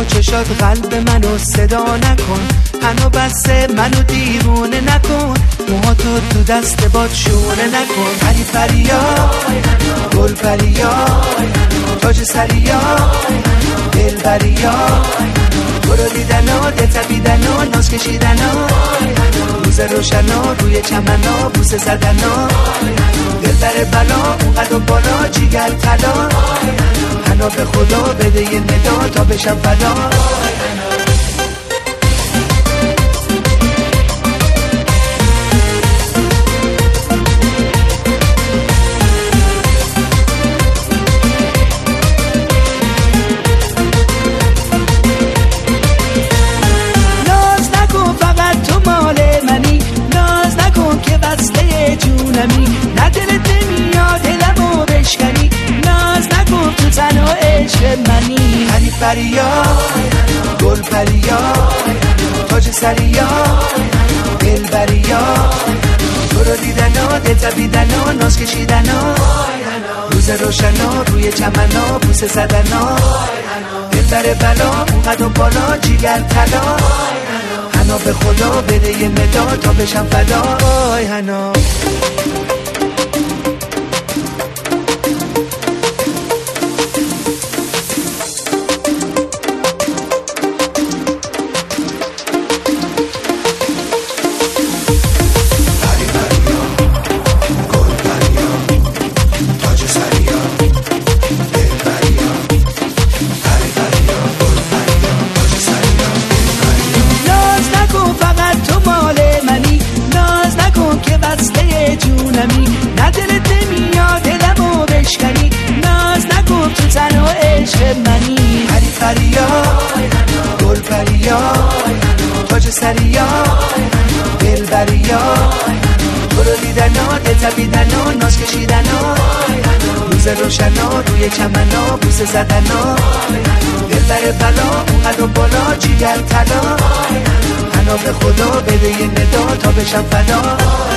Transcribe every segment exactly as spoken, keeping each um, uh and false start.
با چشات قلب منو صدا نکن، هنو بسه منو دیوونه نکن، موهاتو تو دست باد شونه نکن. پری پریا گل پریا تاج سریا دل بریا، برو دیدنا دل تپیدنا ناز کشیدنا، روز روشنا روی چمنا بوسه زدنا، دل بر بلا اونقدر بالا جیگر طلا، حنا به خدا بده یه ندا تا بشم فدا. نه دلت نمیاد دلمو بشکنی، ناز نکن تو تنها عشق منی. پری پریا گل پریا تاج سریا دل بریا، برو دیدنا دل تپیدنا ناز کشیدنا، روز روشنا روی چمنا بوسه زدنا، دل بر بلا اونقدر بالا جیگر طلا، حنا به خدا بده یه مداد تا بشم فدا. آی حنا نه دلت نمیاد دلمو بشکنی، ناز نکن تو تنها عشق منی. پری پریا گل پریا تاج سریا دل بریا، برو دیدنا دل تپیدنا ناز کشیدنا، روز روشنا روی چمنا بوسه زدنا، دل بر بلا اونقدر بالا جیگر طلا، حنا به خدا بده یه ندا تا بشم فدا.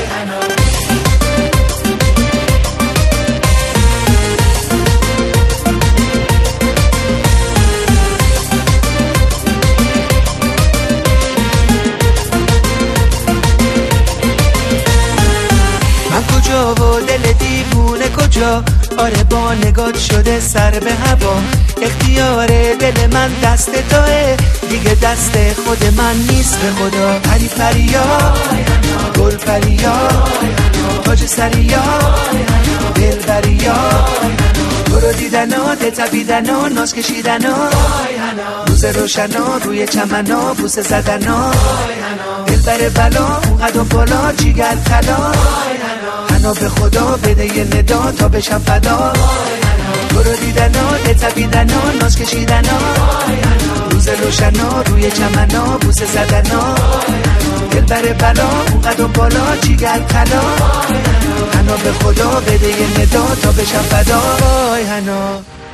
و دل دیوونه کجا، آره با نگات شده سر به هوا، اختیار دل من دست توه دیگه دست خود من نیست به خدا. پری پریا گل پریا تاج سریا دل بریا، برو دیدنا دل تپیدنا ناز کشیدنا، روز روشنا روی چمنا بوسه زدنا، دل بر بلا اونقدر بالا جیگر طلا، حنا به خدا بده یه ندا تا بشم فدا. برو دیدنا دل تپیدنا ناز کشیدنا، روز روشنا روی چمنا بوسه زدنا، دل بر بلا اونقدر بالا جیگر طلا، حنا به خدا بده یه ندا تا بشم فدا. آی حنا